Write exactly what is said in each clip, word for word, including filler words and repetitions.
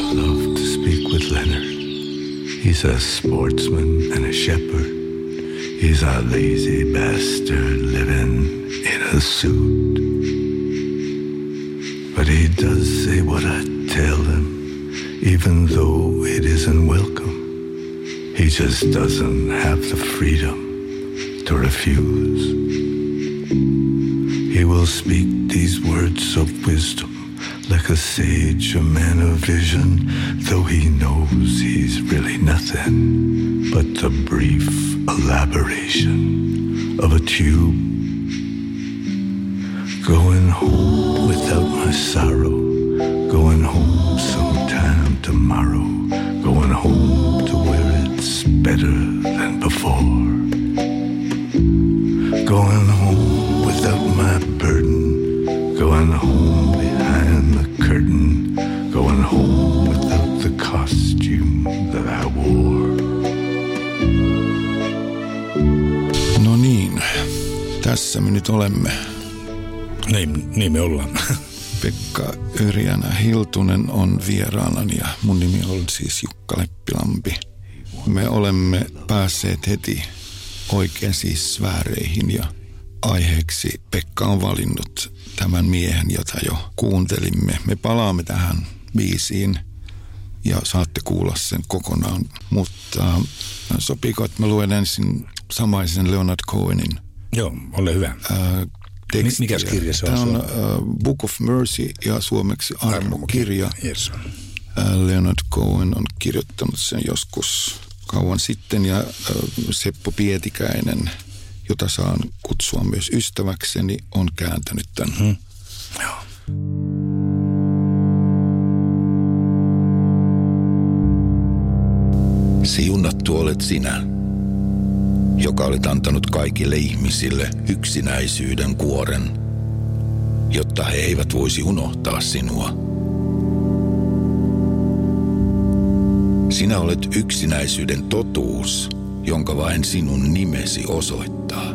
love to speak with Leonard. He's a sportsman and a shepherd. He's a lazy bastard living in a suit. But he does say what I tell him, even though it isn't welcome. He just doesn't have the freedom to refuse. He will speak these words of wisdom like a sage, a man of vision, though he knows he's really nothing but the brief elaboration of a tube. Going home without my sorrow, going home sometime tomorrow, going home to where it's better than before. Going home without my burden, going home behind the curtain, going home without the costume that I wore. No niin, tässä me nyt olemme. Niin, niin me ollaan. Pekka Yrjänä Hiltunen on vieraanani ja mun nimi on siis Jukka Leppilampi. Me olemme päässeet heti oikein siis sfääreihin ja aiheeksi Pekka on valinnut tämän miehen, jota jo kuuntelimme. Me palaamme tähän biisiin ja saatte kuulla sen kokonaan, mutta sopiiko, että mä luen ensin samaisen Leonard Cohenin? Joo, ole hyvä. Ää, tekstiä. Mikäs kirja se on? Tämä on uh, Book of Mercy ja suomeksi Armo-kirja. Yes. Uh, Leonard Cohen on kirjoittanut sen joskus kauan sitten ja uh, Seppo Pietikäinen, jota saan kutsua myös ystäväkseni, on kääntänyt tämän. Mm-hmm. Joo. Siunattu olet sinä, joka olet antanut kaikille ihmisille yksinäisyyden kuoren, jotta he eivät voisi unohtaa sinua. Sinä olet yksinäisyyden totuus, jonka vain sinun nimesi osoittaa.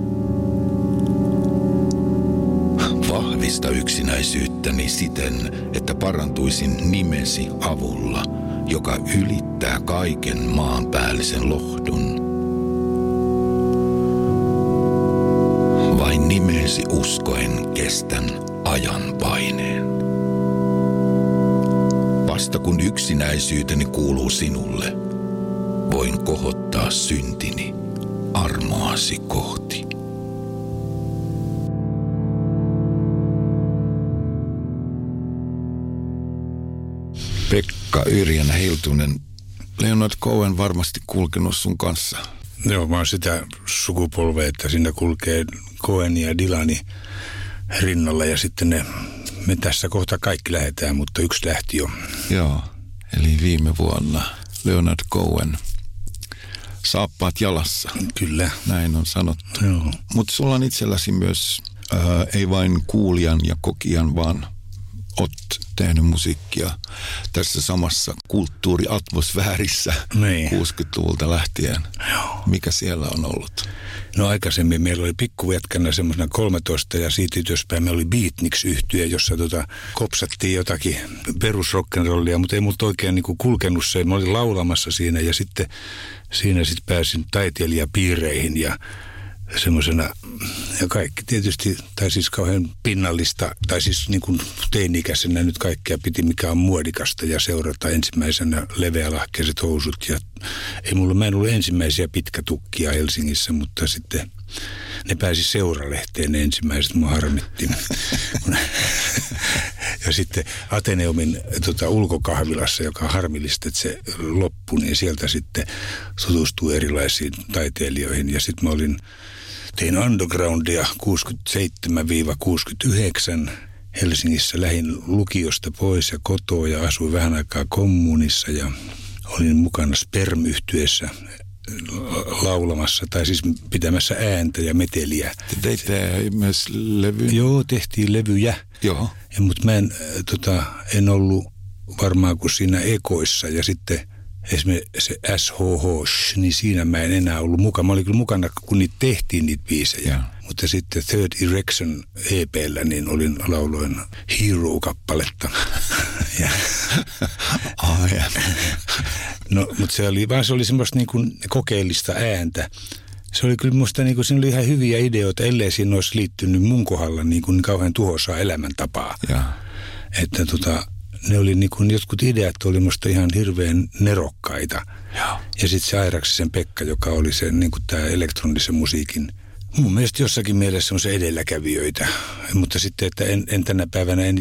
Vahvista yksinäisyyttäni siten, että parantuisin nimesi avulla, joka ylittää kaiken maanpäällisen lohdun. Vain nimeesi uskoen kestän ajan paineen. Vasta kun yksinäisyyteni kuuluu sinulle, voin kohottaa syntini armoasi kohti. Pekka Yrjänä Hiltunen, Leonard Cohen varmasti kulkenut sun kanssa. Joo, mä oon sitä sukupolvea, että siinä kulkee Cohen ja Dylani rinnalla ja sitten ne, me tässä kohta kaikki lähdetään, mutta yksi lähti jo. Joo, eli viime vuonna Leonard Cohen, saappaat jalassa. Kyllä. Näin on sanottu. Joo. Mutta sulla on itselläsi myös, ää, ei vain kuulijan ja kokijan, vaan oot tehnyt musiikkia tässä samassa kulttuuriatmosfäärissä niin. kuusikymmentäluvulta lähtien. Joo. Mikä siellä on ollut? No aikaisemmin meillä oli pikkuvetkänä semmoisena kolmetoista ja siitä ylöspäin meillä oli Beatniks-yhtye, jossa tota, kopsattiin jotakin perusrock'n'rollia, mutta ei multa oikein niinku kulkenut se. Mä olin laulamassa siinä ja sitten siinä sitten pääsin taiteilijapiireihin ja semmoisena, ja kaikki tietysti, tai siis kauhean pinnallista, tai siis niin kuin teini-ikäisenä nyt kaikkea piti, mikä on muodikasta, ja seurata ensimmäisenä leveälahkeiset housut, ja ei mulla, mä en ollut ensimmäisiä pitkätukkia Helsingissä, mutta sitten ne pääsi seuralehteen ne ensimmäiset, mua harmitti. Ja sitten Ateneumin tota, ulkokahvilassa, joka on harmillista, että se loppui, niin sieltä sitten tutustuu erilaisiin taiteilijoihin, ja sitten mä olin tein undergroundia kuusikymmentäseitsemän kuusikymmentäyhdeksän. Helsingissä lähdin lukiosta pois ja kotoa ja asuin vähän aikaa kommunissa ja olin mukana Sperm-yhtyeessä laulamassa tai siis pitämässä ääntä ja meteliä. Te teitte myös levyjä? Joo, tehtiin levyjä. Joo. Mutta mä en, tota, en ollut varmaan kuin siinä ekoissa ja sitten esimerkiksi se S H H, niin siinä mä en enää ollut mukana. Mä olin kyllä mukana, kun niitä tehtiin niitä biisejä. Ja. Mutta sitten Third Erection E P:llä niin olin lauloin Hero-kappaletta. Ja, Ai. no, mutta se oli, vaan se oli semmoista niin kuin kokeellista ääntä. Se oli kyllä musta, niin kuin, siinä oli ihan hyviä ideoita, ellei siinä olisi liittynyt mun kohdalla niin kuin kauhean tuhoisaa elämäntapaa. Ja. Että tota, ne oli niin kuin, jotkut ideat oli musta ihan hirveän nerokkaita. Ja, ja sitten se Airaksisen Pekka, joka oli se niin kuin tämä elektronisen musiikin, mun mielestä jossakin mielessä on se edelläkävijöitä. Mutta sitten, että en, en tänä päivänä en